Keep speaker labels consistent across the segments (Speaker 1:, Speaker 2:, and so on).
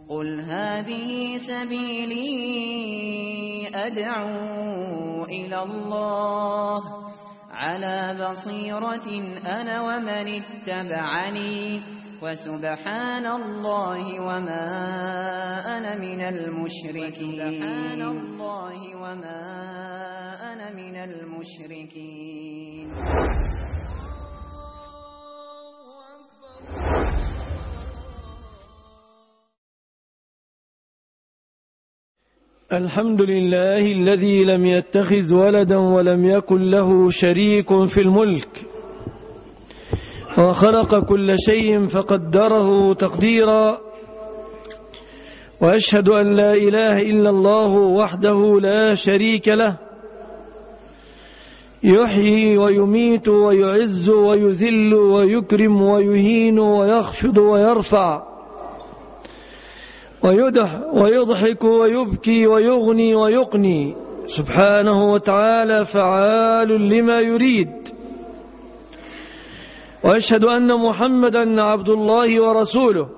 Speaker 1: قل هذه سبيلي أدعو إلى الله على بصيرة أنا ومن اتبعني وسبحان الله وما أنا من المشركين.
Speaker 2: الحمد لله الذي لم يتخذ ولدا ولم يكن له شريك في الملك، وخلق كل شيء فقدره تقديرا، وأشهد أن لا إله إلا الله وحده لا شريك له، يحيي ويميت ويعز ويذل ويكرم ويهين ويخفض ويرفع ويضحك ويبكي ويغني ويقني، سبحانه وتعالى فعال لما يريد. وأشهد أن محمدا عبد الله ورسوله،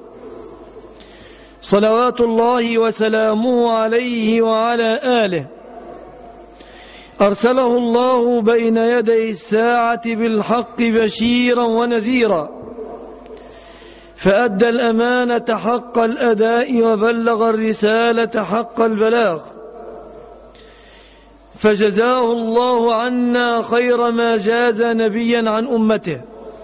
Speaker 2: صلوات الله وسلامه عليه وعلى آله، أرسله الله بين يدي الساعة بالحق بشيرا ونذيرا، فأدى الأمانة حق الأداء وبلغ الرسالة حق البلاغ، فجزاه الله عنا خير ما جاز نبيا عن أمته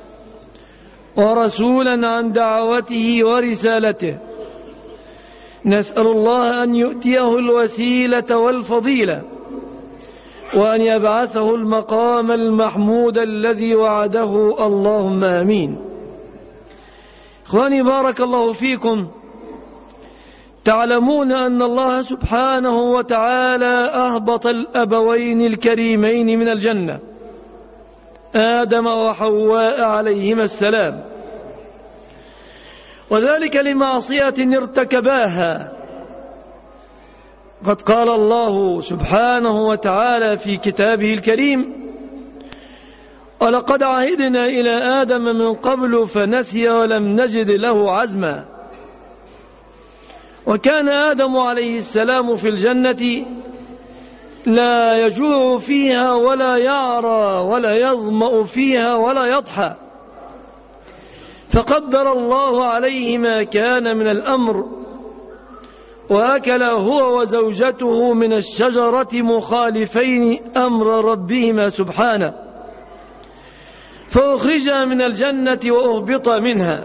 Speaker 2: ورسولا عن دعوته ورسالته. نسأل الله أن يؤتيه الوسيلة والفضيلة، وأن يبعثه المقام المحمود الذي وعده، اللهم آمين. إخواني بارك الله فيكم، تعلمون أن الله سبحانه وتعالى أهبط الأبوين الكريمين من الجنة، آدم وحواء عليهما السلام، وذلك لمعصية ارتكباها. قد قال الله سبحانه وتعالى في كتابه الكريم: ولقد عهدنا إلى آدم من قبل فنسي ولم نجد له عزما. وكان آدم عليه السلام في الجنة لا يجوع فيها ولا يعرى ولا يظمأ فيها ولا يضحى، فقدر الله عليه ما كان من الأمر، وأكل هو وزوجته من الشجرة مخالفين أمر ربهما سبحانه، فأخرجا من الجنة وأهبطا منها.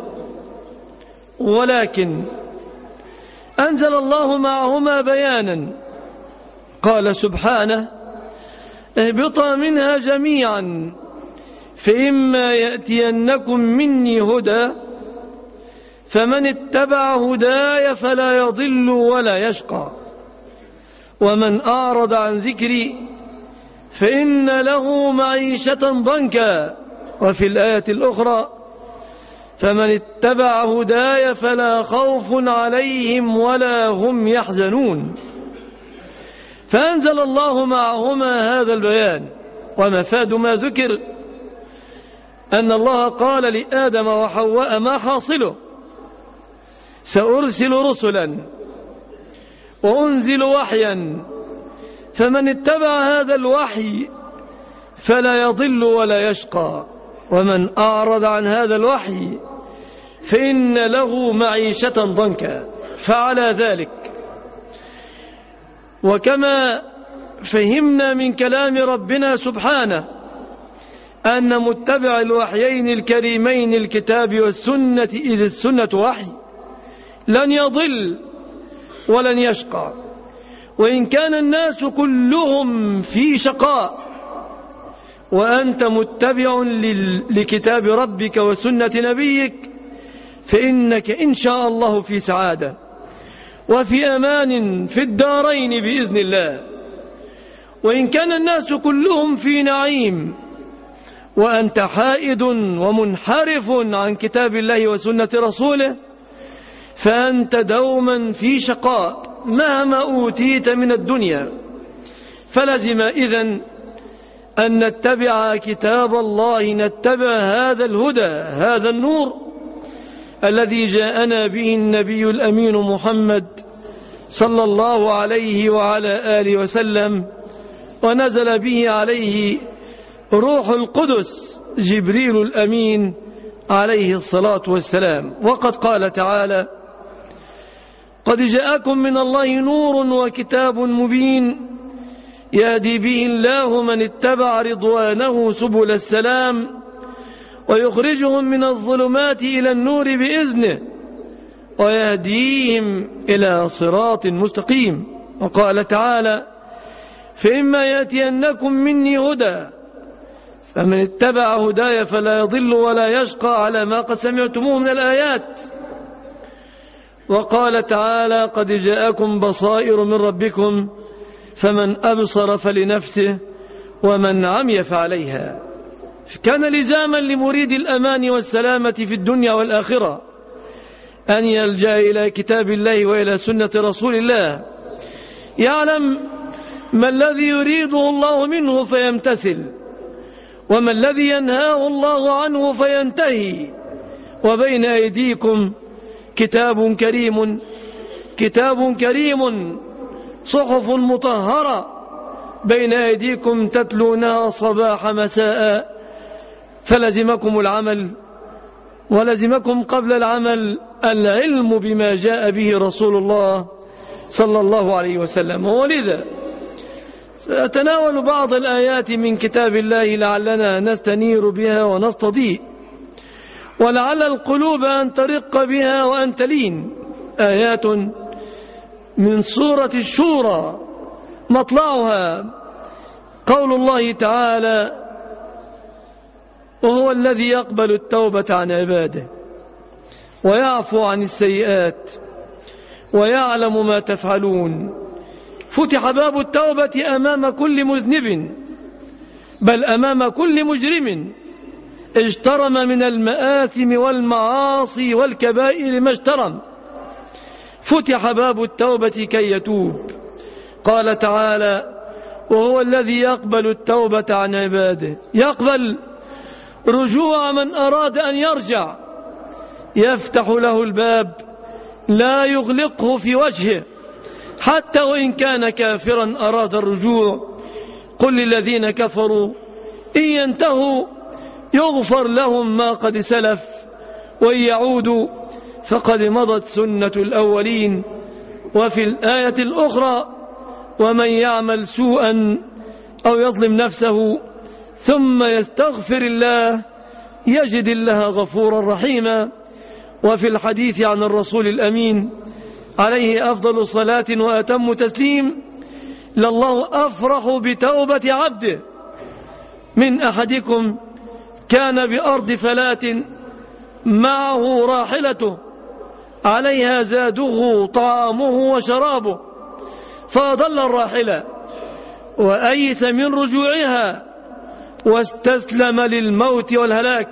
Speaker 2: ولكن أنزل الله معهما بيانا، قال سبحانه: اهبطا منها جميعا فإما يأتينكم مني هدى فمن اتبع هداي فلا يضل ولا يشقى، ومن أعرض عن ذكري فإن له معيشة ضنكا. وفي الآية الأخرى: فمن اتبع هداي فلا خوف عليهم ولا هم يحزنون. فأنزل الله معهما هذا البيان. ومفاد ما ذكر أن الله قال لآدم وحواء: ما حاصله؟ سأرسل رسلا وأنزل وحيا، فمن اتبع هذا الوحي فلا يضل ولا يشقى، ومن أعرض عن هذا الوحي فإن له معيشة ضنكا. فعلى ذلك، وكما فهمنا من كلام ربنا سبحانه أن متبع الوحيين الكريمين الكتاب والسنة، إذ السنة وحي، لن يضل ولن يشقى. وإن كان الناس كلهم في شقاء وأنت متبع لكتاب ربك وسنة نبيك، فإنك إن شاء الله في سعادة وفي أمان في الدارين بإذن الله. وإن كان الناس كلهم في نعيم وأنت حائد ومنحرف عن كتاب الله وسنة رسوله، فأنت دوما في شقاء مهما أوتيت من الدنيا. فلزم إذن أن نتبع كتاب الله، نتبع هذا الهدى، هذا النور، الذي جاءنا به النبي الأمين محمد صلى الله عليه وعلى آله وسلم، ونزل به عليه روح القدس جبريل الأمين عليه الصلاة والسلام. وقد قال تعالى: قد جاءكم من الله نور وكتاب مبين يهدي به الله من اتبع رضوانه سبل السلام ويخرجهم من الظلمات إلى النور بإذنه ويهديهم إلى صراط مستقيم. وقال تعالى: فإما يأتينكم مني هدى فمن اتبع هداي فلا يضل ولا يشقى على ما قد سمعتموه من الآيات. وقال تعالى: قد جاءكم بصائر من ربكم فمن أبصر فلنفسه ومن عمي فعليها. كان لزاما لمريد الأمان والسلامة في الدنيا والآخرة أن يلجأ إلى كتاب الله وإلى سنة رسول الله، يعلم ما الذي يريده الله منه فيمتثل، وما الذي ينهاه الله عنه فينتهي. وبين أيديكم كتاب كريم صحف مطهرة بين أيديكم تتلونها صباح مساء، فلزمكم العمل ولزمكم قبل العمل العلم بما جاء به رسول الله صلى الله عليه وسلم. ولذا سأتناول بعض الآيات من كتاب الله لعلنا نستنير بها ونستضيء، ولعل القلوب أن ترق بها وأن تلين. آيات من سورة الشورى مطلعها قول الله تعالى: وهو الذي يقبل التوبة عن عباده ويعفو عن السيئات ويعلم ما تفعلون. فتح باب التوبة أمام كل مذنب، بل أمام كل مجرم اجترم من المآثم والمعاصي والكبائر ما اجترم. فتح باب التوبة كي يتوب. قال تعالى: وهو الذي يقبل التوبة عن عباده، يقبل رجوع من أراد أن يرجع، يفتح له الباب لا يغلقه في وجهه حتى وإن كان كافرا أراد الرجوع. قل للذين كفروا إن ينتهوا يغفر لهم ما قد سلف وإن يعودوا فقد مضت سنة الأولين. وفي الآية الأخرى: ومن يعمل سوءا أو يظلم نفسه ثم يستغفر الله يجد الله غفورا رحيما. وفي الحديث عن الرسول الأمين عليه أفضل صلاة وأتم تسليم: لله أفرح بتوبة عبده من أحدكم كان بأرض فلاة معه راحلته عليها زاده طعامه وشرابه فأضل الراحلة وأيس من رجوعها واستسلم للموت والهلاك،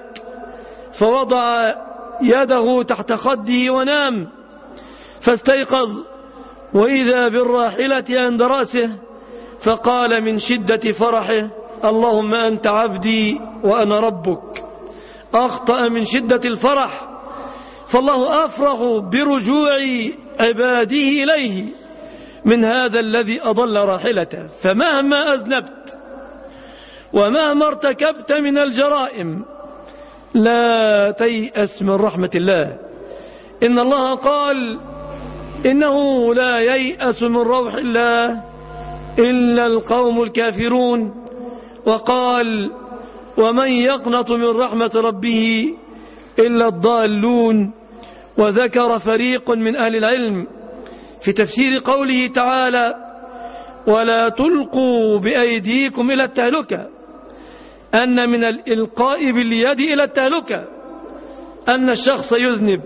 Speaker 2: فوضع يده تحت خده ونام، فاستيقظ وإذا بالراحلة عند رأسه، فقال من شدة فرحه: اللهم أنت عبدي وأنا ربك. أخطأ من شدة الفرح، فالله أفرح برجوع عباده إليه من هذا الذي أضل راحلته. فمهما أذنبت ومهما ارتكبت من الجرائم لا تيأس من رحمة الله. إن الله قال: إنه لا ييأس من روح الله إلا القوم الكافرون. وقال: ومن يقنط من رحمة ربه إلا الضالون. وذكر فريق من أهل العلم في تفسير قوله تعالى: ولا تلقوا بأيديكم إلى التهلكة، أن من الإلقاء باليد إلى التهلكة أن الشخص يذنب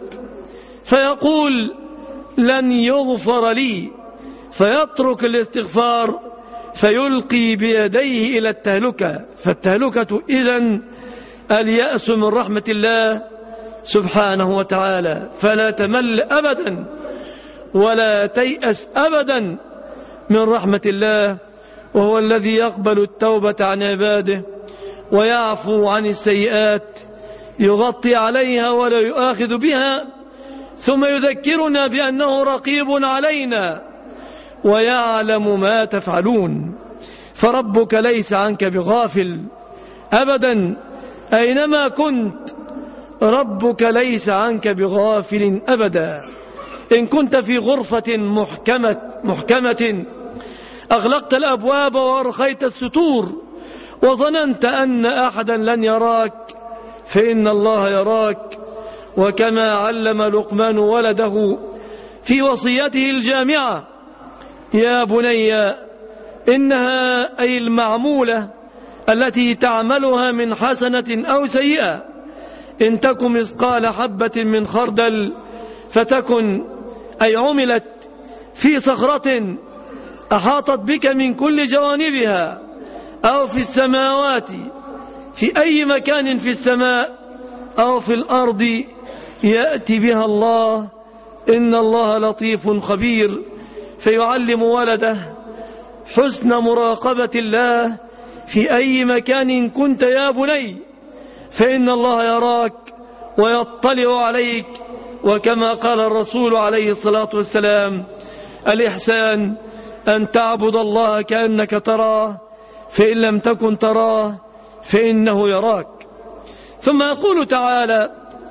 Speaker 2: فيقول لن يغفر لي، فيترك الاستغفار فيلقي بيديه إلى التهلكة. فالتهلكة إذن اليأس من رحمة الله سبحانه وتعالى. فلا تمل أبدا ولا تيأس أبدا من رحمة الله، وهو الذي يقبل التوبة عن عباده ويعفو عن السيئات يغطي عليها ولا يؤاخذ بها، ثم يذكرنا بأنه رقيب علينا ويعلم ما تفعلون. فربك ليس عنك بغافل أبدا، أينما كنت ربك ليس عنك بغافل أبدا. إن كنت في غرفة محكمة أغلقت الأبواب وأرخيت الستور وظننت أن أحدا لن يراك، فإن الله يراك. وكما علم لقمان ولده في وصيته الجامعة: يا بني إنها أي المعمولة التي تعملها من حسنة أو سيئة إن تكن مثقال حبة من خردل فتكن، أي عملت في صخرة أحاطت بك من كل جوانبها أو في السماوات، في أي مكان في السماء أو في الأرض يأتي بها الله، إن الله لطيف خبير. فيعلم ولده حسن مراقبة الله في أي مكان كنت يا بني، فإن الله يراك ويطلع عليك. وكما قال الرسول عليه الصلاة والسلام: الإحسان أن تعبد الله كأنك تراه، فإن لم تكن تراه فإنه يراك. ثم يقول تعالى: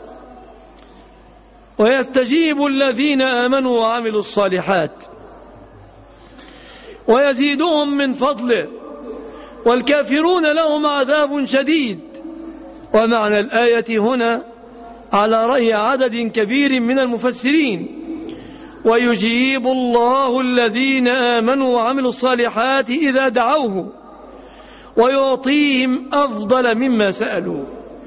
Speaker 2: ويستجيب الذين آمنوا وعملوا الصالحات ويزيدهم من فضله والكافرون لهم عذاب شديد. ومعنى الآية هنا على رأي عدد كبير من المفسرين: ويجيب الله الذين آمنوا وعملوا الصالحات إذا دعوه ويعطيهم أفضل مما سألوا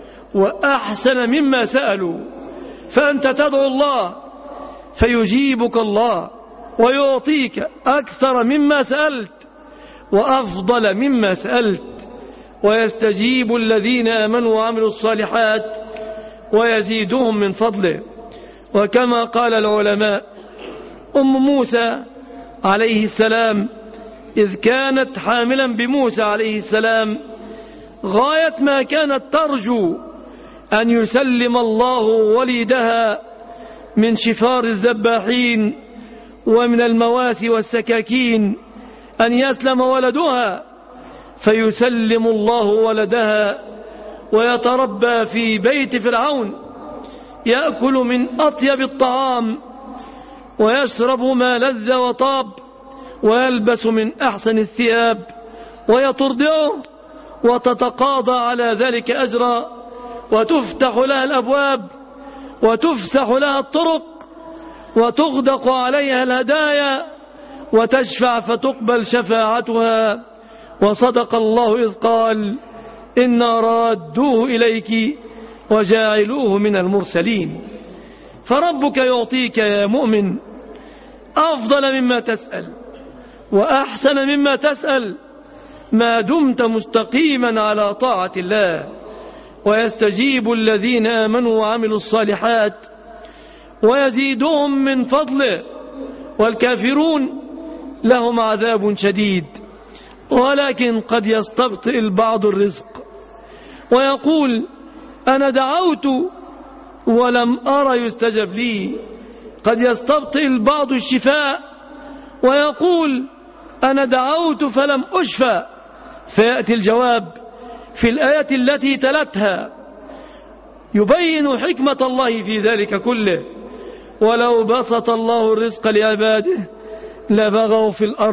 Speaker 2: وأحسن مما سألوا. فأنت تدعو الله فيجيبك الله ويعطيك أكثر مما سألت وأفضل مما سألت. ويستجيب الذين آمنوا وعملوا الصالحات ويزيدهم من فضله. وكما قال العلماء: أم موسى عليه السلام إذ كانت حاملا بموسى عليه السلام غاية ما كانت ترجو أن يسلم الله وليدها من شفار الذباحين ومن المواسي والسكاكين، أن يسلم ولدها فيسلم الله ولدها ويتربى في بيت فرعون، يأكل من أطيب الطعام ويشرب ما لذ وطاب ويلبس من أحسن الثياب ويترضعه وتتقاضى على ذلك أجرا، وتفتح لها الأبواب وتفسح لها الطرق وتغدق عليها الهدايا وتشفع فتقبل شفاعتها. وصدق الله إذ قال: إنا رادوه إليك وجاعلوه من المرسلين. فربك يعطيك يا مؤمن أفضل مما تسأل وأحسن مما تسأل ما دمت مستقيما على طاعة الله. ويستجيب الذين آمنوا وعملوا الصالحات ويزيدهم من فضله والكافرون لهم عذاب شديد. ولكن قد يستبطئ البعض الرزق ويقول: أنا دعوت ولم أرى يستجب لي. قد يستبطئ البعض الشفاء ويقول: أنا دعوت فلم أشفى. فيأتي الجواب في الآية التي تلتها يبين حكمة الله في ذلك كله: ولو بسط الله الرزق لعباده لبغوا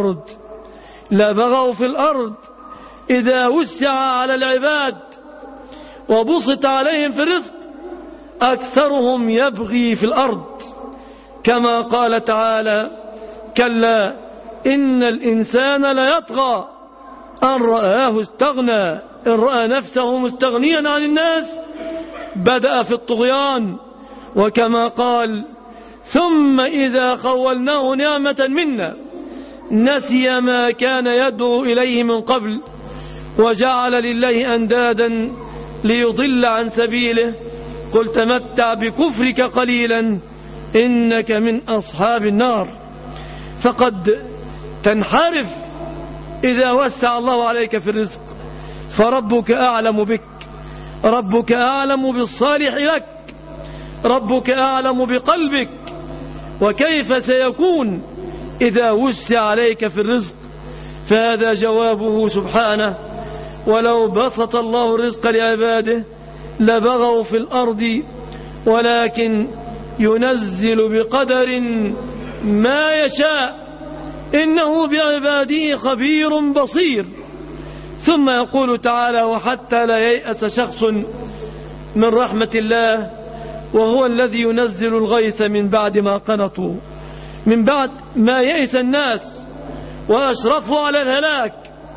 Speaker 2: في الأرض إذا وسع على العباد وبسط عليهم في الرزق أكثرهم يبغي في الأرض. كما قال تعالى: كلا إن الإنسان ليطغى أن رآه استغنى، إن رأى نفسه مستغنيا عن الناس بدأ في الطغيان. وكما قال: ثم إذا خولناه نعمة منا نسي ما كان يدعو إليه من قبل وجعل لله أندادا ليضل عن سبيله قل تمتع بكفرك قليلا إنك من أصحاب النار. فقد تنحرف إذا وسع الله عليك في الرزق، فربك أعلم بك ربك أعلم بالصالح لك، ربك أعلم بقلبك، وكيف سيكون إذا وسع عليك في الرزق؟ فهذا جوابه سبحانه: ولو بسط الله الرزق لعباده لبغوا في الأرض ولكن ينزل بقدر ما يشاء إنه بعباده خبير بصير. ثم يقول تعالى: وحتى لا ييأس شخص من رحمة الله وهو الذي ينزل الغيث من بعد ما قنطوا، من بعد ما يئس الناس وأشرفوا على الهلاك،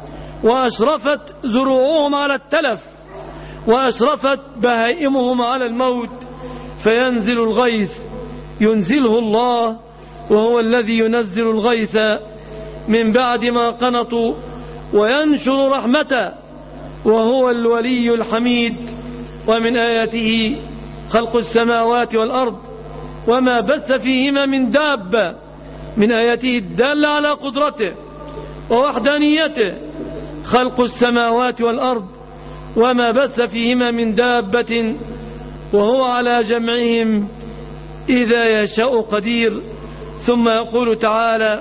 Speaker 2: وأشرفت زروعهم على التلف، وأشرفت بهائمهم على الموت، فينزل الغيث، ينزله الله، وهو الذي ينزل الغيث من بعد ما قنطوا وينشر رحمته، وهو الولي الحميد. ومن آياته خلق السماوات والأرض وما بث فيهما من دابة، من آياته الدالة على قدرته ووحدانيته خلق السماوات والأرض وما بث فيهما من دابة وهو على جمعهم إذا يشاء قدير. ثم يقول تعالى: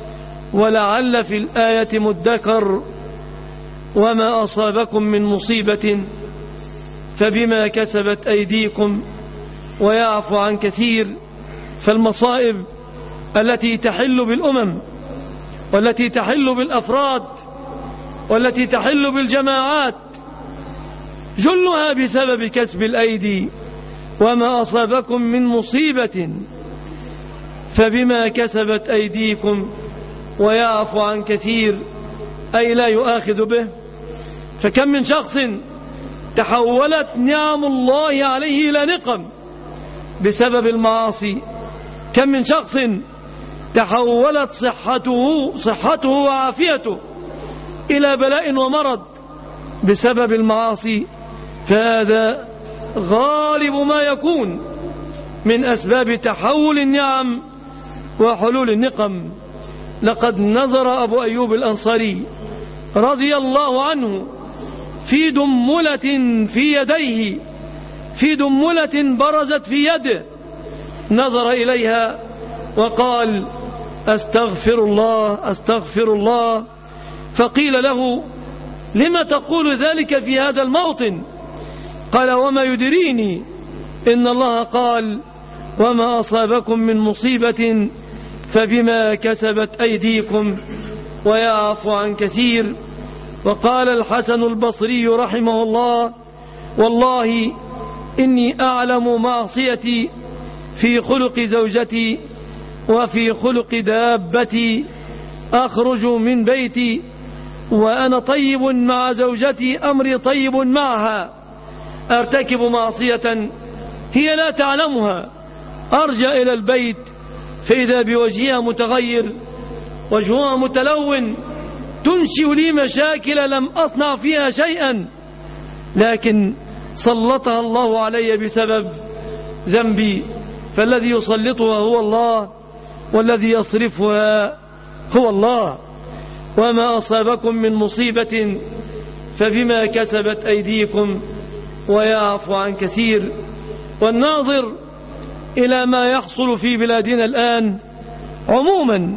Speaker 2: ولعل في الآية مدكر وما أصابكم من مصيبة فبما كسبت أيديكم ويعفو عن كثير. فالمصائب التي تحل بالأمم والتي تحل بالأفراد والتي تحل بالجماعات جلها بسبب كسب الأيدي. وما أصابكم من مصيبة فبما كسبت أيديكم ويعفو عن كثير، أي لا يؤاخذ به. فكم من شخص تحولت نعم الله عليه إلى نقم بسبب المعاصي، كم من شخص تحولت صحته وعافيته إلى بلاء ومرض بسبب المعاصي. فهذا غالب ما يكون من أسباب تحول النعم وحلول النقم. لقد نظر أبو أيوب الأنصاري رضي الله عنه في دملة في يديه، في دملة برزت في يده، نظر إليها وقال: أستغفر الله أستغفر الله. فقيل له: لما تقول ذلك في هذا الموطن؟ قال: وما يدريني إن الله قال: وما أصابكم من مصيبة فبما كسبت أيديكم ويعفو عن كثير. وقال الحسن البصري رحمه الله: والله إني أعلم معصيتي في خلق زوجتي وفي خلق دابتي، أخرج من بيتي وأنا طيب مع زوجتي، أمري طيب معها، أرتكب معصية هي لا تعلمها، أرجع إلى البيت فإذا بوجهها متغير، وجهها متلون، تنشئ لي مشاكل لم أصنع فيها شيئا، لكن سلطها الله علي بسبب ذنبي. فالذي يسلطها هو الله، والذي يصرفها هو الله. وما أصابكم من مصيبة فبما كسبت أيديكم ويعفو عن كثير. والناظر إلى ما يحصل في بلادنا الآن عموما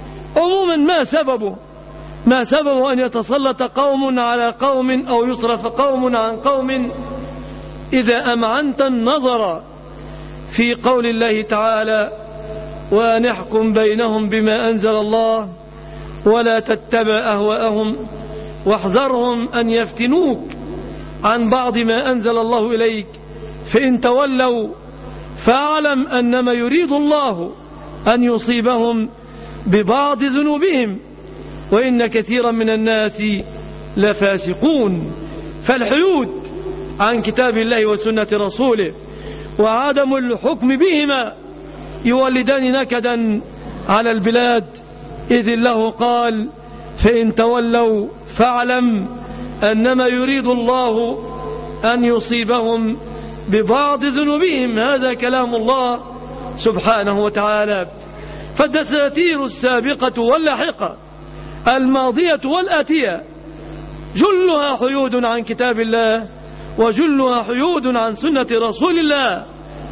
Speaker 2: ما سببه أن يتسلط قوم على قوم أو يصرف قوم عن قوم. إذا أمعنت النظر في قول الله تعالى: وأن احكم بينهم بما أنزل الله ولا تتبع أهواءهم واحذرهم أن يفتنوك عن بعض ما أنزل الله إليك، فإن تولوا فاعلم أنما يريد الله أن يصيبهم ببعض ذنوبهم وإن كثيرا من الناس لفاسقون. فالحيود عن كتاب الله وسنة رسوله وعدم الحكم بهما يولدان نكدا على البلاد، إذ الله قال: فإن تولوا فاعلم أنما يريد الله أن يصيبهم ببعض ذنوبهم. هذا كلام الله سبحانه وتعالى. فالدساتير السابقة واللاحقة الماضية والآتية جلها حيود عن كتاب الله وجلها حيود عن سنة رسول الله.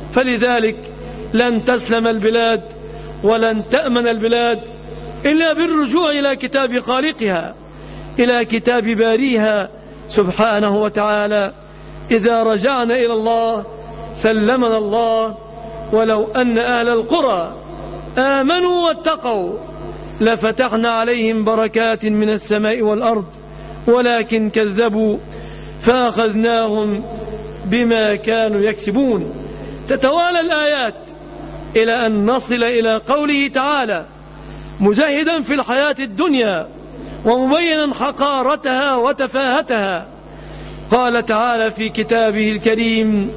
Speaker 2: فلذلك لن تسلم البلاد ولن تأمن البلاد إلا بالرجوع إلى كتاب خالقها، إلى كتاب باريها سبحانه وتعالى. إذا رجعنا إلى الله سلمنا الله. ولو أن أهل القرى آمنوا واتقوا لفتحنا عليهم بركات من السماء والأرض ولكن كذبوا فأخذناهم بما كانوا يكسبون. تتوالى الآيات إلى أن نصل إلى قوله تعالى مزهدا في الحياة الدنيا ومبينا حقارتها وتفاهتها. قال تعالى في كتابه الكريم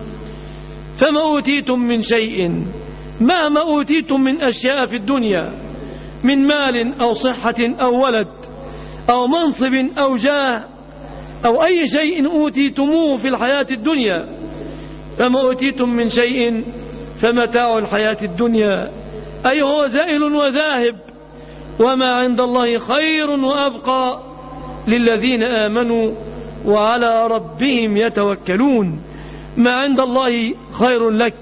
Speaker 2: فما أوتيتم من شيء، مهما أوتيتم من أشياء في الدنيا من مال أو صحة أو ولد أو منصب أو جاه أو أي شيء أوتيتموه في الحياة الدنيا، فما أوتيتم من شيء فمتاع الحياة الدنيا، أي هو زائل وذاهب، وما عند الله خير وأبقى للذين آمنوا وعلى ربهم يتوكلون. ما عند الله خير لك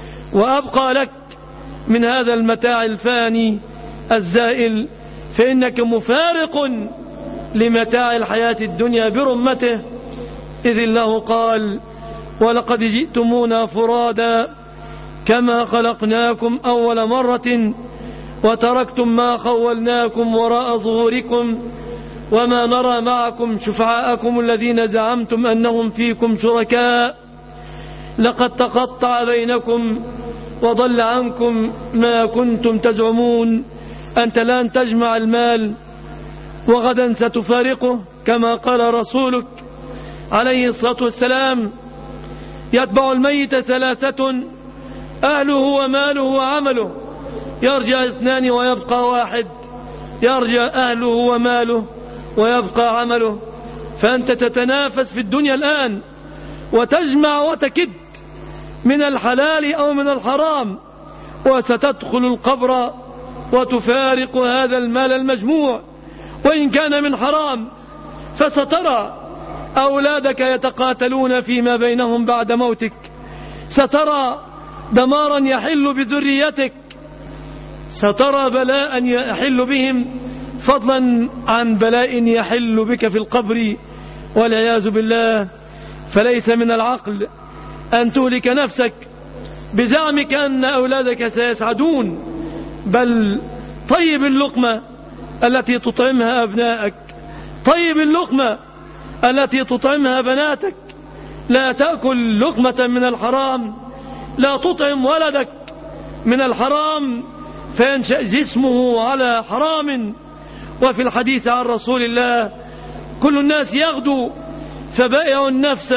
Speaker 2: وأبقى لك من هذا المتاع الفاني الزائل، فإنك مفارق لمتاع الحياة الدنيا برمته. إذ الله قال ولقد جئتمونا فرادا كما خلقناكم أول مرة وتركتم ما خولناكم وراء ظهوركم وما نرى معكم شفعاءكم الذين زعمتم أنهم فيكم شركاء لقد تقطع بينكم وضل عنكم ما كنتم تزعمون. أنت الآن تجمع المال وغدا ستفارقه كما قال رسولك عليه الصلاة والسلام يتبع الميت ثلاثة أهله وماله وعمله، يرجع اثنان ويبقى واحد، يرجع أهله وماله ويبقى عمله. فأنت تتنافس في الدنيا الآن وتجمع وتكد من الحلال أو من الحرام، وستدخل القبر وتفارق هذا المال المجموع وإن كان من حرام، فسترى أولادك يتقاتلون فيما بينهم بعد موتك، سترى دمارا يحل بذريتك، سترى بلاء يحل بهم فضلا عن بلاء يحل بك في القبر والعياذ بالله. فليس من العقل أن تهلك نفسك بزعمك أن أولادك سيسعدون، بل طيب اللقمة التي تطعمها أبنائك، طيب اللقمة التي تطعمها بناتك، لا تأكل لقمة من الحرام، لا تطعم ولدك من الحرام فينشأ جسمه على حرام. وفي الحديث عن رسول الله كل الناس يغدو فبائع النفس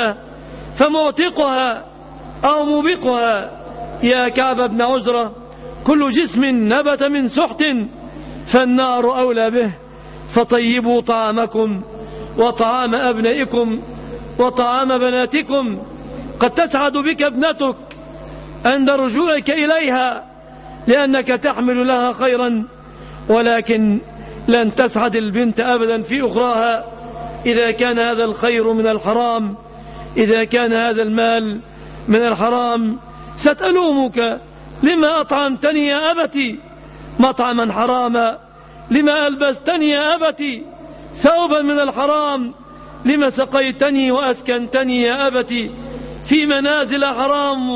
Speaker 2: فمعتقها أو موبقها. يا كعب بن عزرة كل جسم نبت من سحت فالنار أولى به، فطيبوا طعامكم وطعام أبنائكم وطعام بناتكم. قد تسعد بك ابنتك عند رجوعك إليها لأنك تحمل لها خيرا، ولكن لن تسعد البنت أبدا في أخراها إذا كان هذا الخير من الحرام، إذا كان هذا المال من الحرام. ستلومك لما أطعمتني يا أبتي مطعما حراما، لما ألبستني يا أبتي ثوبا من الحرام، لما سقيتني وأسكنتني يا أبتي في منازل حرام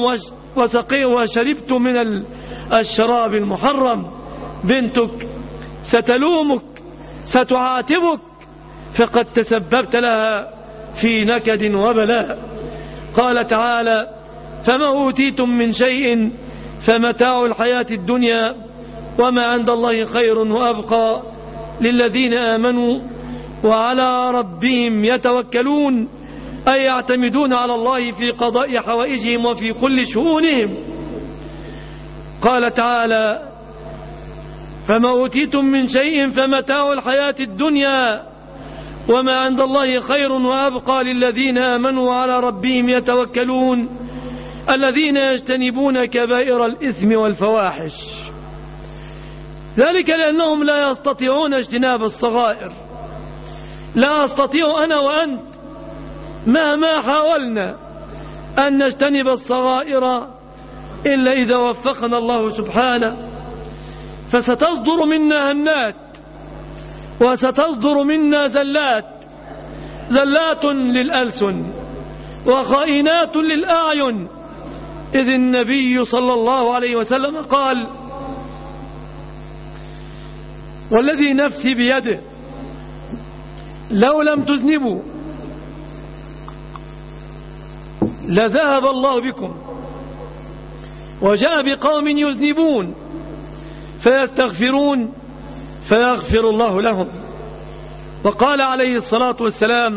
Speaker 2: وشربت من الشراب المحرم. بنتك ستلومك ستعاتبك فقد تسببت لها في نكد وبلاء. قال تعالى فما أوتيتم من شيء فمتاع الحياة الدنيا وما عند الله خير وأبقى للذين آمنوا وعلى ربهم يتوكلون، أي يعتمدون على الله في قضاء حوائجهم وفي كل شؤونهم. قال تعالى فما أوتيتم من شيء فمتاع الحياة الدنيا وما عند الله خير وأبقى للذين آمنوا وعلى ربهم يتوكلون الذين يجتنبون كبائر الإثم والفواحش، ذلك لأنهم لا يستطيعون اجتناب الصغائر. لا أستطيع أنا وأنت مهما حاولنا أن نجتنب الصغائر إلا إذا وفقنا الله سبحانه، فستصدر منا هنات وستصدر منا زلات للألسن وخائنات للأعين. إذ النبي صلى الله عليه وسلم قال: والذي نفسي بيده لو لم تذنبوا لذهب الله بكم، وجاء بقوم يذنبون فيستغفرون فيغفر الله لهم. وقال عليه الصلاة والسلام: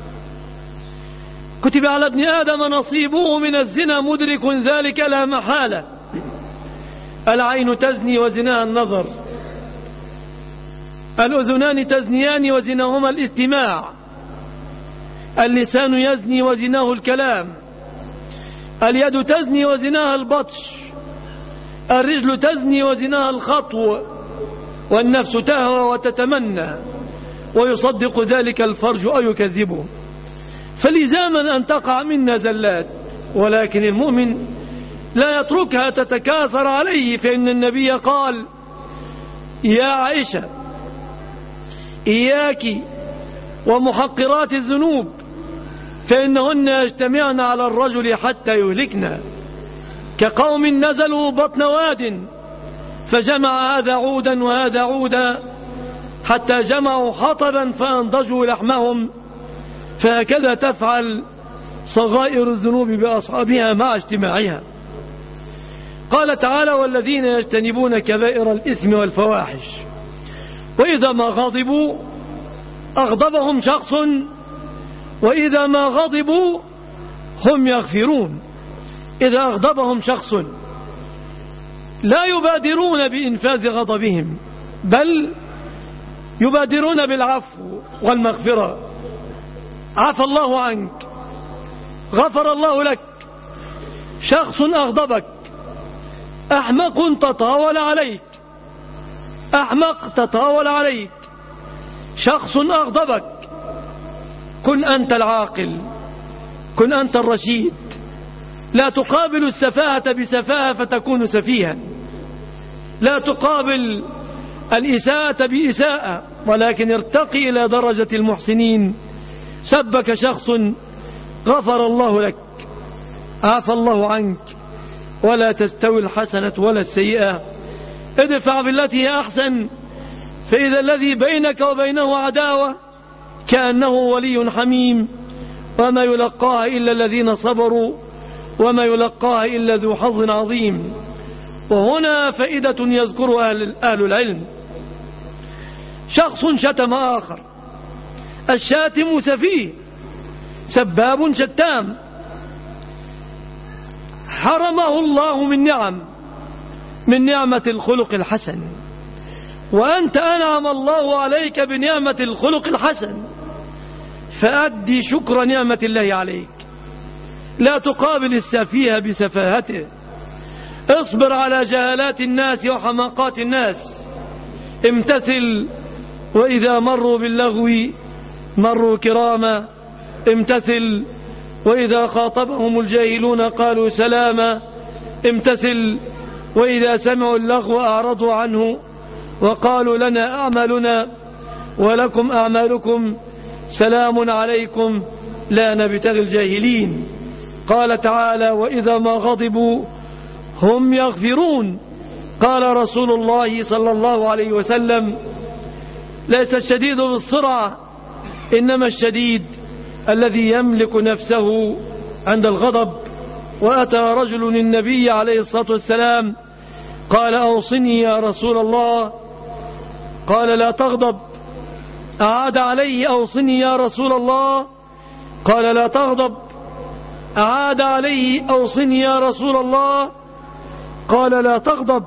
Speaker 2: كتب على ابن آدم نصيبه من الزنا مدرك ذلك لا محالة. العين تزني وزناها النظر، الأذنان تزنيان وزناهما الاستماع، اللسان يزني وزناه الكلام، اليد تزني وزناها البطش، الرجل تزني وزناها الخطو، والنفس تهوى وتتمنى، ويصدق ذلك الفرج أو يكذبه. فلزاما أن تقع منا زلات، ولكن المؤمن لا يتركها تتكاثر عليه، فإن النبي قال: يا عائشة إياك ومحقرات الذنوب فإنهن يجتمعن على الرجل حتى يهلكنا، كقوم نزلوا بطن واد فجمع هذا عودا وهذا عودا حتى جمعوا حطبا فأنضجوا لحمهم، فهكذا تفعل صغائر الذنوب بأصحابها مع اجتماعها. قال تعالى: والذين يجتنبون كبائر الإثم والفواحش وإذا ما غضبوا أغضبهم شخص وإذا ما غضبوا هم يغفرون. إذا أغضبهم شخص لا يبادرون بإنفاذ غضبهم، بل يبادرون بالعفو والمغفرة. عفى الله عنك، غفر الله لك. شخص أغضبك، أحمق تطاول عليك، أحمق تطاول عليك. شخص أغضبك، كن أنت العاقل، كن أنت الرشيد. لا تقابل السفاهة بسفاهة فتكون سفيها، لا تقابل الإساءة بإساءة، ولكن ارتقي إلى درجة المحسنين. سبك شخص، غفر الله لك، عفى الله عنك. ولا تستوي الحسنة ولا السيئة، ادفع بالتي هي أحسن، فإذا الذي بينك وبينه عداوة كأنه ولي حميم. وما يلقاها إلا الذين صبروا وما يلقاها إلا ذو حظ عظيم. وهنا فائدة يذكرها أهل العلم. شخص شتم آخر، الشاتم سفيه، سباب شتام، حرمه الله من نعمة الخلق الحسن، وأنت أنعم الله عليك بنعمة الخلق الحسن، فأدي شكر نعمة الله عليك. لا تقابل السفيه بسفاهته، اصبر على جهالات الناس وحماقات الناس. امتثل، وإذا مروا باللغو مروا كراما. امتثل، وإذا خاطبهم الجاهلون قالوا سلاما. امتثل، وإذا سمعوا اللغو أعرضوا عنه وقالوا لنا أعمالنا ولكم أعمالكم سلام عليكم لا نبتغي الجاهلين. قال تعالى: وإذا ما غضبوا هم يغفرون. قال رسول الله صلى الله عليه وسلم: ليس الشديد بالسرعة، إنما الشديد الذي يملك نفسه عند الغضب. وأتى رجل النبي عليه الصلاة والسلام قال: أوصني يا رسول الله. قال: لا تغضب. أعاد عليه: أوصني يا رسول الله. قال: لا تغضب. أعاد عليه: أوصني يا رسول الله. قال: لا تغضب.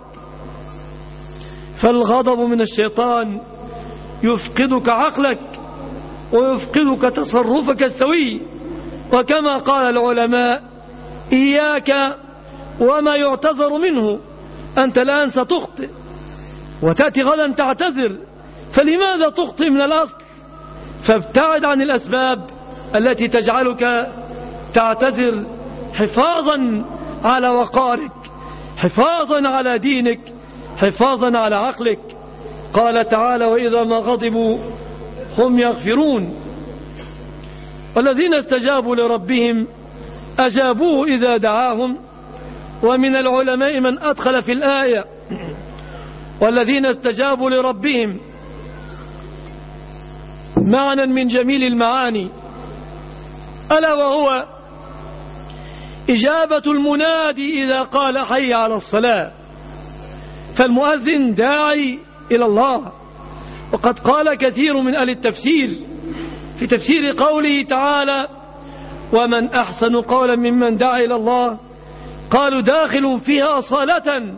Speaker 2: فالغضب من الشيطان يفقدك عقلك ويفقدك تصرفك السوي. وكما قال العلماء: إياك وما يعتذر منه، أنت الآن ستخطئ وتأتي غدا تعتذر، فلماذا تخطئ من الأصل؟ فابتعد عن الأسباب التي تجعلك تعتذر حفاظا على وقارك، حفاظا على دينك، حفاظا على عقلك. قال تعالى: وإذا ما غضبوا هم يغفرون. والذين استجابوا لربهم أجابوه إذا دعاهم. ومن العلماء من أدخل في الآية والذين استجابوا لربهم معنى من جميل المعاني، ألا وهو إجابة المنادي إذا قال حي على الصلاة. فالمؤذن داعي إلى الله. وقد قال كثير من أهل التفسير في تفسير قوله تعالى: ومن أحسن قولا ممن دعا إلى الله، قالوا داخل فيها أصالة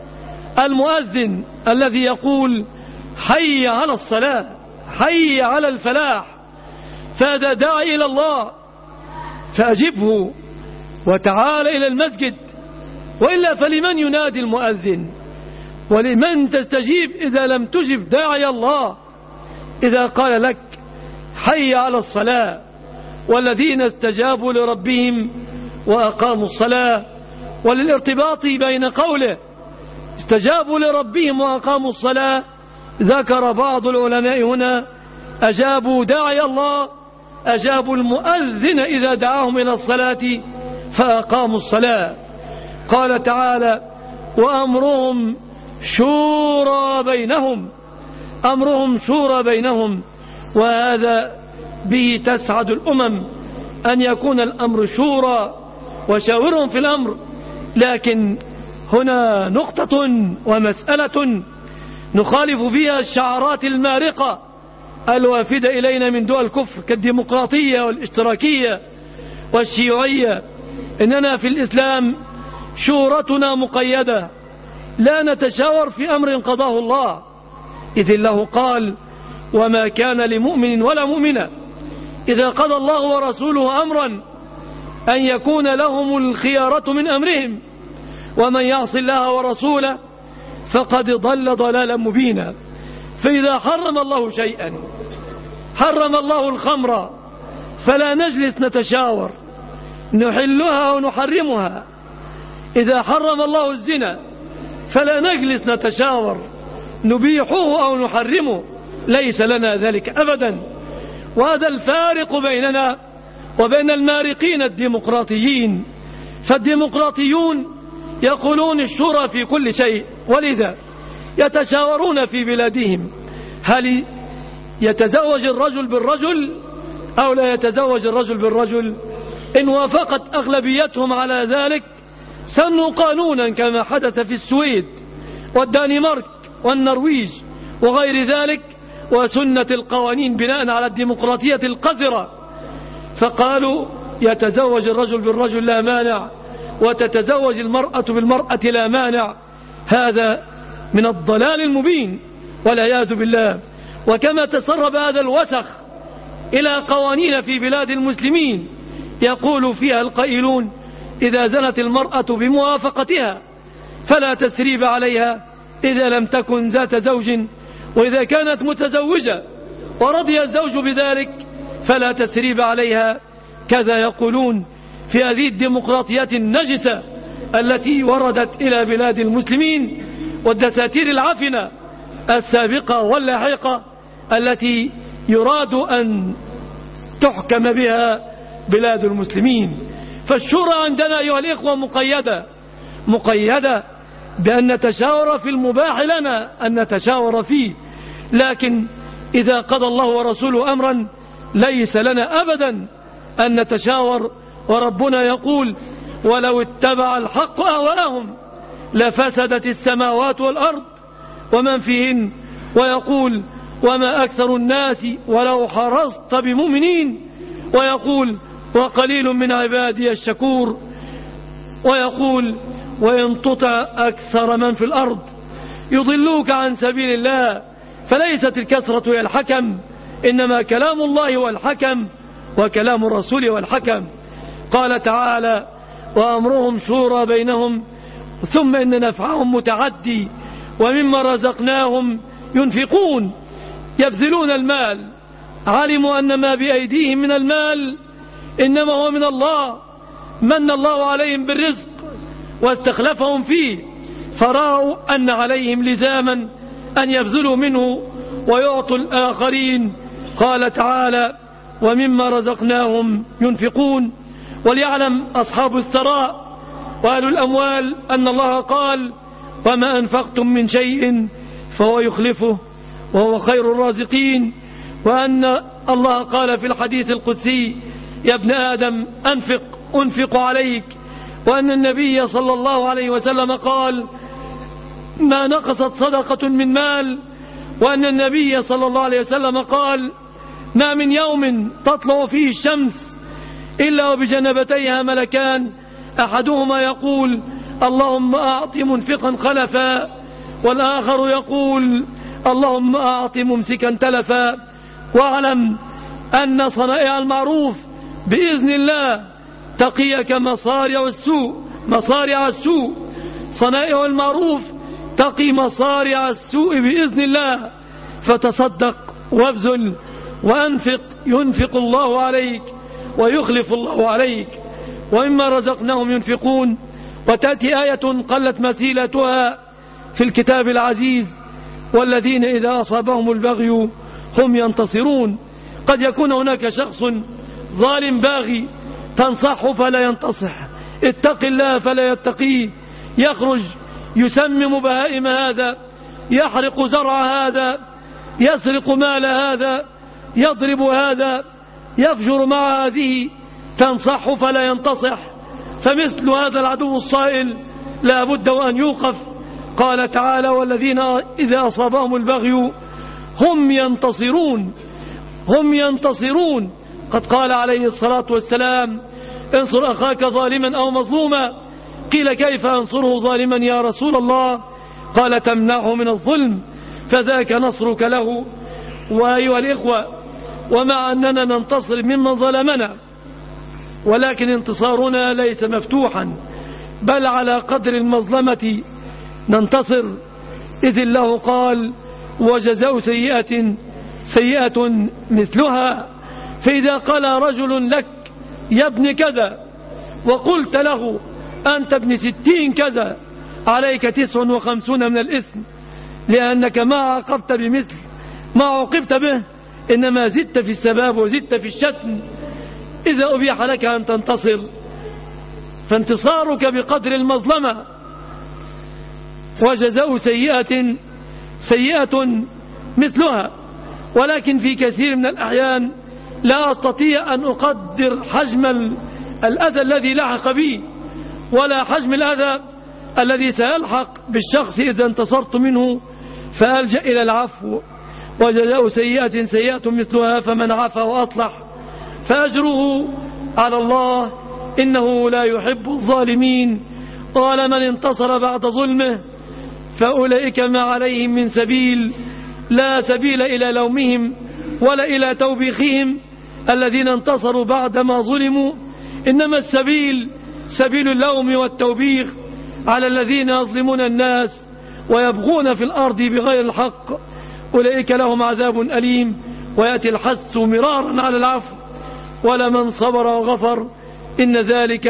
Speaker 2: المؤذن الذي يقول حي على الصلاة، حي على الفلاح. فهذا داعي إلى الله فأجبه وتعال إلى المسجد. وإلا فلمن ينادي المؤذن؟ ولمن تستجيب إذا لم تجب داعي الله إذا قال لك حي على الصلاة؟ والذين استجابوا لربهم وأقاموا الصلاة. وللارتباط بين قوله استجابوا لربهم وأقاموا الصلاة ذكر بعض العلماء هنا أجابوا داعي الله، أجابوا المؤذن إذا دعاهم إلى الصلاة فأقاموا الصلاة. قال تعالى: وأمرهم شورى بينهم، أمرهم شورى بينهم. وهذا به تسعد الأمم أن يكون الأمر شورى وشاورهم في الأمر. لكن هنا نقطة ومسألة نخالف فيها الشعارات المارقة الوافدة إلينا من دول الكفر كالديمقراطية والاشتراكية والشيوعية. إننا في الإسلام شورتنا مقيدة، لا نتشاور في أمر قضاه الله، إذ الله قال: وما كان لمؤمن ولا مؤمنة إذا قضى الله ورسوله أمرا أن يكون لهم الخيارة من أمرهم ومن يعص الله ورسوله فقد ضل ضلالا مبينا. فإذا حرم الله شيئا، حرم الله الخمر، فلا نجلس نتشاور نحلها ونحرمها. إذا حرم الله الزنا فلا نجلس نتشاور نبيحه أو نحرمه، ليس لنا ذلك أبدا. وهذا الفارق بيننا وبين المارقين الديمقراطيين. فالديمقراطيون يقولون الشورى في كل شيء، ولذا يتشاورون في بلادهم هل يتزوج الرجل بالرجل أو لا يتزوج الرجل بالرجل. إن وافقت أغلبيتهم على ذلك سنوا قانونا كما حدث في السويد والدنمارك والنرويج وغير ذلك، وسنة القوانين بناء على الديمقراطية القذرة. فقالوا يتزوج الرجل بالرجل لا مانع، وتتزوج المرأة بالمرأة لا مانع. هذا من الضلال المبين والعياذ بالله. وكما تسرب هذا الوسخ إلى قوانين في بلاد المسلمين يقول فيها القائلون: إذا زنت المرأة بموافقتها فلا تسريب عليها إذا لم تكن ذات زوج، وإذا كانت متزوجة ورضي الزوج بذلك فلا تسريب عليها. كذا يقولون في هذه الديمقراطيات النجسة التي وردت إلى بلاد المسلمين والدساتير العفنة السابقة واللاحقة التي يراد أن تحكم بها بلاد المسلمين. فالشورى عندنا أيها الإخوة مقيدة بأن نتشاور في المباح لنا أن نتشاور فيه، لكن إذا قضى الله ورسوله أمرا ليس لنا أبدا أن نتشاور. وربنا يقول: ولو اتبع الحق أهواءهم لفسدت السماوات والأرض ومن فيهن. ويقول: وما أكثر الناس ولو حرصت بمؤمنين. ويقول: وقليل من عبادي الشكور. ويقول: وإن تطع أكثر من في الأرض يضلوك عن سبيل الله. فليست الكثرة هي الحكم، إنما كلام الله هو الحكم وكلام الرسول هو الحكم. قال تعالى: وأمرهم شورى بينهم ثم إن نفعهم متعدي ومما رزقناهم ينفقون. يبذلون المال، علموا أن ما بأيديهم من المال إنما هو من الله، من الله عليهم بالرزق واستخلفهم فيه، فرأوا أن عليهم لزاما أن يبذلوا منه ويعطوا الآخرين. قال تعالى: ومما رزقناهم ينفقون. وليعلم أصحاب الثراء وأهل الأموال أن الله قال: وما أنفقتم من شيء فهو يخلفه وهو خير الرازقين. وأن الله قال في الحديث القدسي: يا ابن آدم أنفق عليك. وأن النبي صلى الله عليه وسلم قال: ما نقصت صدقة من مال. وأن النبي صلى الله عليه وسلم قال: ما من يوم تطلع فيه الشمس إلا وبجنبتيها ملكان، أحدهما يقول: اللهم أعط منفقا خلفا، والآخر يقول: اللهم أعط ممسكا تلفا. واعلم أن صنائع المعروف بإذن الله تقيك مصارع السوء. صنائع المعروف تقي مصارع السوء بإذن الله. فتصدق وابذل وأنفق ينفق الله عليك ويخلف الله عليك. ومما رزقناهم ينفقون. وتأتي آية قلت مثيلتها في الكتاب العزيز: والذين إذا أصابهم البغي هم ينتصرون. قد يكون هناك شخص ظالم باغي تنصحه فلا ينتصح، اتق الله فلا يتقيه، يخرج يسمم بهائم هذا، يحرق زرع هذا، يسرق مال هذا، يضرب هذا، يفجر مع هذه، تنصحه فلا ينتصح. فمثل هذا العدو الصائل لا بد وأن يوقف. قال تعالى: والذين إذا أصابهم البغي هم ينتصرون. قد قال عليه الصلاة والسلام: انصر أخاك ظالما أو مظلوما. قيل: كيف أنصره ظالما يا رسول الله؟ قال: تمنعه من الظلم فذاك نصرك له. وأيها الإخوة، ومع أننا ننتصر ممن ظلمنا، ولكن انتصارنا ليس مفتوحا، بل على قدر المظلمة ننتصر. إذ الله قال: وجزاء سيئة مثلها. فإذا قال رجل لك: يا ابن كذا، وقلت له: أنت ابن 60 كذا، عليك 59 من الإثم، لأنك ما عاقبت بمثل ما عوقبت به، إنما زدت في السباب وزدت في الشتم. إذا أبيح لك أن تنتصر فانتصارك بقدر المظلمة. وجزاء سيئة مثلها. ولكن في كثير من الأحيان لا أستطيع أن أقدر حجم الأذى الذي لحق بي، ولا حجم الأذى الذي سيلحق بالشخص إذا انتصرت منه، فألجأ إلى العفو. وجزاء سيئة مثلها، فمن عفا وأصلح فأجره على الله، إنه لا يحب الظالمين. قال: من انتصر بعد ظلمه فأولئك ما عليهم من سبيل، لا سبيل إلى لومهم ولا إلى توبيخهم الذين انتصروا بعدما ظلموا، إنما السبيل سبيل اللوم والتوبيخ على الذين يظلمون الناس ويبغون في الأرض بغير الحق، أولئك لهم عذاب أليم. ويأتي الحث مرارا على العفو: ولمن صبر وغفر إن ذلك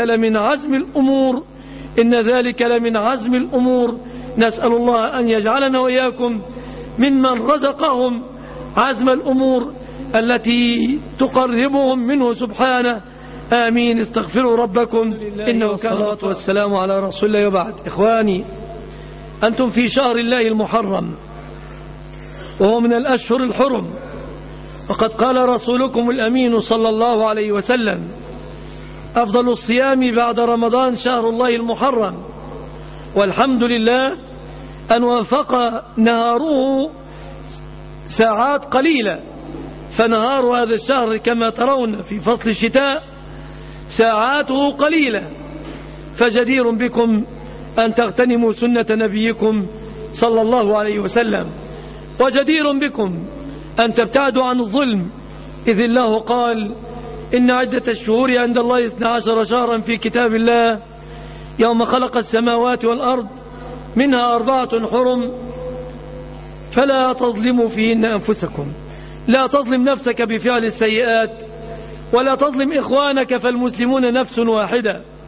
Speaker 2: لمن عزم الأمور. نسأل الله أن يجعلنا وإياكم ممن رزقهم عزم الأمور التي تقربهم منه سبحانه. آمين. استغفروا ربكم إنه كان غفورا. والسلام على رسول الله. وبعد، إخواني، أنتم في شهر الله المحرم، وهو من الأشهر الحرم، وقد قال رسولكم الأمين صلى الله عليه وسلم: أفضل الصيام بعد رمضان شهر الله المحرم. والحمد لله أن وافق نهاره ساعات قليلة، فنهار هذا الشهر كما ترون في فصل الشتاء ساعاته قليلة، فجدير بكم أن تغتنموا سنة نبيكم صلى الله عليه وسلم، وجدير بكم أن تبتعدوا عن الظلم، إذ الله قال: إن عدة الشهور عند الله 12 شهرا في كتاب الله يوم خلق السماوات والأرض منها 4 حرم فلا تظلموا فيهن أنفسكم. لا تظلم نفسك بفعل السيئات، ولا تظلم إخوانك، فالمسلمون نفس واحدة.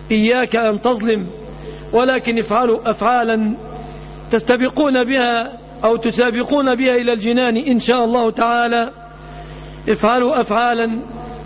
Speaker 2: إياك أن تظلم، ولكن افعلوا أفعالا تستبقون بها أو تسابقون بها إلى الجنان إن شاء الله تعالى. افعلوا أفعالا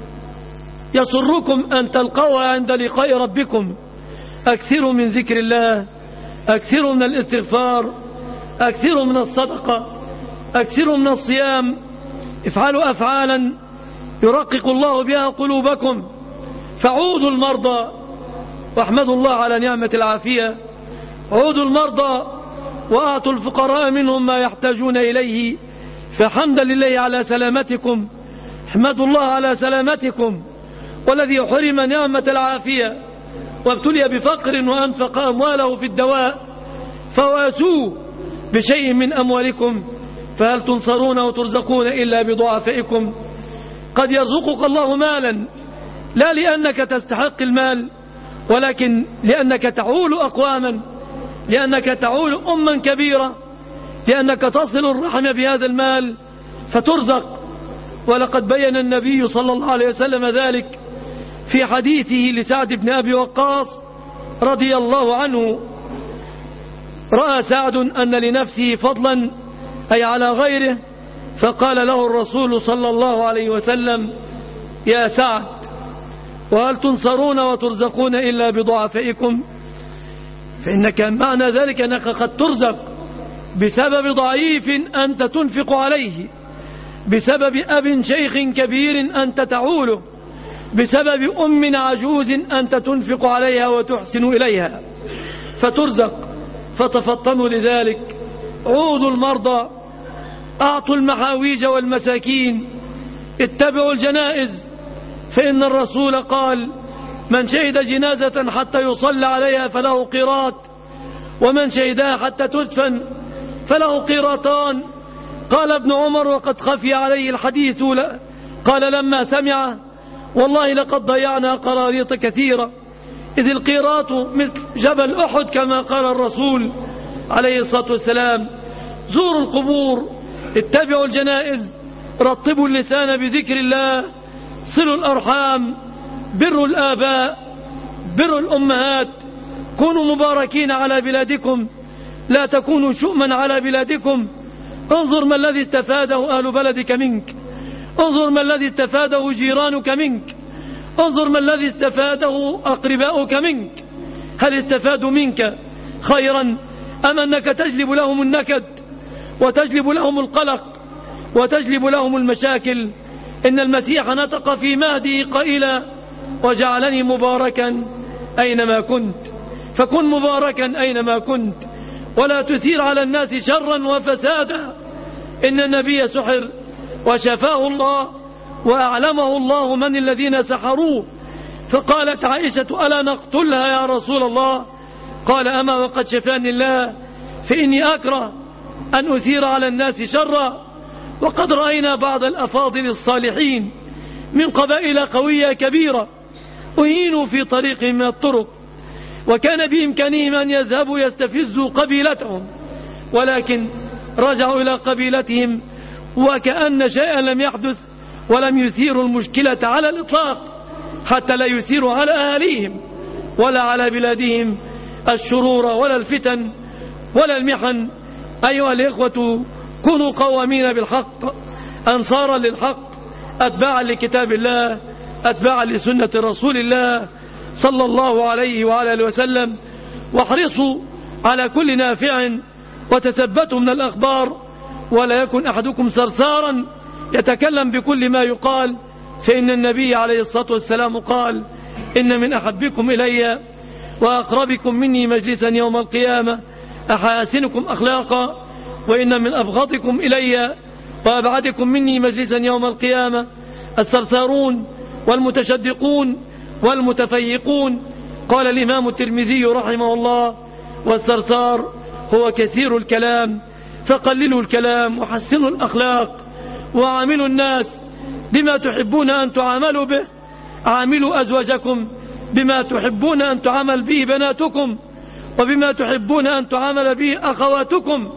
Speaker 2: يسركم أن تلقوها عند لقاء ربكم. أكثروا من ذكر الله، أكثروا من الاستغفار، أكثروا من الصدقة، أكثروا من الصيام. افعلوا أفعالا يرقق الله بها قلوبكم. فعودوا المرضى واحمدوا الله على نعمة العافية. عودوا المرضى وأعطوا الفقراء منهم ما يحتاجون إليه. فحمدا لله على سلامتكم، احمدوا الله على سلامتكم. والذي حرم نعمة العافية وابتلي بفقر وأنفق أمواله في الدواء فواسوا بشيء من أموالكم، فهل تنصرون وترزقون إلا بضعفائكم. قد يرزقك الله مالا لا لأنك تستحق المال، ولكن لأنك تعول أقواما، لأنك تعول أما كبيرة، لأنك تصل الرحم بهذا المال فترزق. ولقد بين النبي صلى الله عليه وسلم ذلك في حديثه لسعد بن أبي وقاص رضي الله عنه. رأى سعد أن لنفسه فضلا أي على غيره، فقال له الرسول صلى الله عليه وسلم: يا سعد، وهل تنصرون وترزقون إلا بضعفائكم؟ فإنك معنى ذلك أنك قد ترزق بسبب ضعيف أنت تنفق عليه، بسبب أب شيخ كبير أنت تعوله، بسبب أم عجوز أنت تنفق عليها وتحسن إليها فترزق. فتفطنوا لذلك. عودوا المرضى، أعطوا المحاويج والمساكين، اتبعوا الجنائز. فإن الرسول قال: من شهد جنازة حتى يصلى عليها فله قيراط، ومن شهدها حتى تدفن فله قيراطان. قال ابن عمر وقد خفي عليه الحديث قال لما سمع: والله لقد ضيعنا قراريط كثيرة، إذ القيراط مثل جبل أحد كما قال الرسول عليه الصلاة والسلام. زوروا القبور، اتبعوا الجنائز، رطبوا اللسان بذكر الله، صلوا الأرحام، بروا الآباء، بروا الأمهات، كونوا مباركين على بلادكم، لا تكونوا شؤما على بلادكم. انظر ما الذي استفاده أهل بلدك منك، انظر ما الذي استفاده جيرانك منك، انظر ما الذي استفاده أقرباؤك منك. هل استفادوا منك خيرا أم أنك تجلب لهم النكد وتجلب لهم القلق وتجلب لهم المشاكل؟ إن المسيح نطق في مهده قائلا: وجعلني مباركا أينما كنت. فكن مباركا أينما كنت، ولا تثير على الناس شرا وفسادا. إن النبي سحر وشفاه الله وأعلمه الله من الذين سحروه. فقالت عائشة: ألا نقتلها يا رسول الله؟ قال: أما وقد شفاني الله، فإني أكره أن أثير على الناس شرا. وقد رأينا بعض الأفاضل الصالحين من قبائل قوية كبيرة أهينوا في طريق من الطرق، وكان بإمكانهم أن يذهبوا يستفزوا قبيلتهم، ولكن رجعوا إلى قبيلتهم وكأن شيئا لم يحدث، ولم يثيروا المشكلة على الإطلاق، حتى لا يثيروا على أهاليهم ولا على بلادهم الشرور ولا الفتن ولا المحن. أيها الإخوة، كونوا قوامين بالحق، أنصارا للحق، أتباعا لكتاب الله، أتباعا لسنة رسول الله صلى الله عليه وعلى آله وسلم. واحرصوا على كل نافع وتثبتوا من الأخبار، ولا يكن أحدكم سرسارا يتكلم بكل ما يقال، فإن النبي عليه الصلاة والسلام قال: إن من أحبكم إلي وأقربكم مني مجلسا يوم القيامة أحاسنكم أخلاقا، وإن من أبغضكم إلي وأبعدكم مني مجلسا يوم القيامة الثرثارون والمتشدقون والمتفيقون. قال الإمام الترمذي رحمه الله: والثرثار هو كثير الكلام، فقللوا الكلام وحسنوا الأخلاق وعاملوا الناس بما تحبون أن تعاملوا به. عاملوا أزواجكم بما تحبون أن تعامل به بناتكم، وبما تحبون أن تعامل به أخواتكم،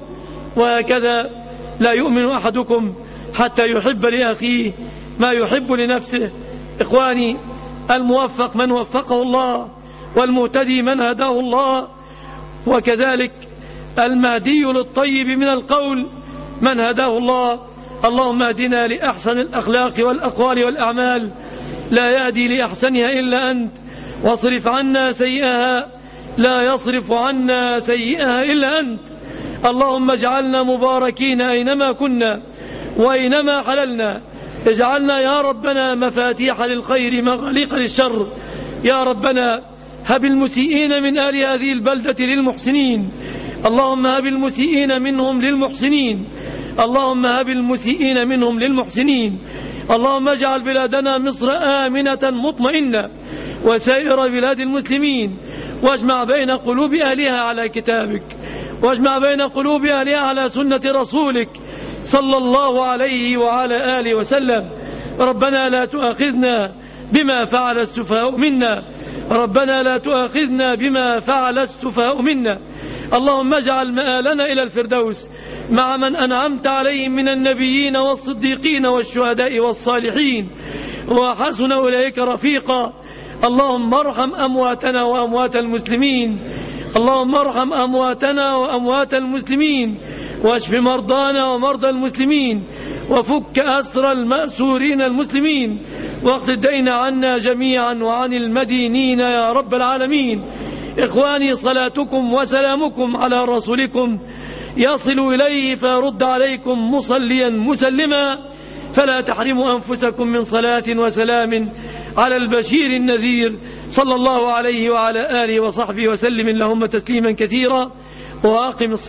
Speaker 2: وهكذا لا يؤمن أحدكم حتى يحب لأخيه ما يحب لنفسه. إخواني، الموفق من وفقه الله والمهتدي من هداه الله، وكذلك المهدي للطيب من القول من هداه الله. اللهم اهدنا لأحسن الأخلاق والأقوال والأعمال، لا يهدي لأحسنها إلا أنت، واصرف عنا سيئها، لا يصرف عنا سيئها إلا أنت. اللهم اجعلنا مباركين أينما كنا وأينما حللنا، اجعلنا يا ربنا مفاتيح للخير مغاليق للشر. يا ربنا هب المسيئين من أهل هذه البلدة للمحسنين، اللهم هب المسيئين منهم للمحسنين، اللهم هب المسيئين منهم للمحسنين. اللهم اجعل بلادنا مصر آمنة مطمئنة وسائر بلاد المسلمين، واجمع بين قلوب أهلها على كتابك، واجمع بين قلوب أهلها على سنة رسولك صلى الله عليه وعلى آله وسلم. ربنا لا تؤاخذنا بما فعل السفهاء منا، ربنا لا تؤاخذنا بما فعل السفهاء منا. اللهم اجعل مآلنا إلى الفردوس مع من أنعمت عليهم من النبيين والصديقين والشهداء والصالحين، وحسن أولئك رفيقا. اللهم ارحم أمواتنا وأموات المسلمين، اللهم ارحم أمواتنا وأموات المسلمين، واشف مرضانا ومرضى المسلمين، وفك أسر المأسورين المسلمين، واقض الدين عنا جميعا وعن المدينين يا رب العالمين. إخواني، صلاتكم وسلامكم على رسولكم يصل إليه فيرد عليكم مصليا مسلما، فلا تحرموا أنفسكم من صلاة وسلام على البشير النذير صلى الله عليه وعلى آله وصحبه وسلم اللهم تسليما كثيرا. وأقم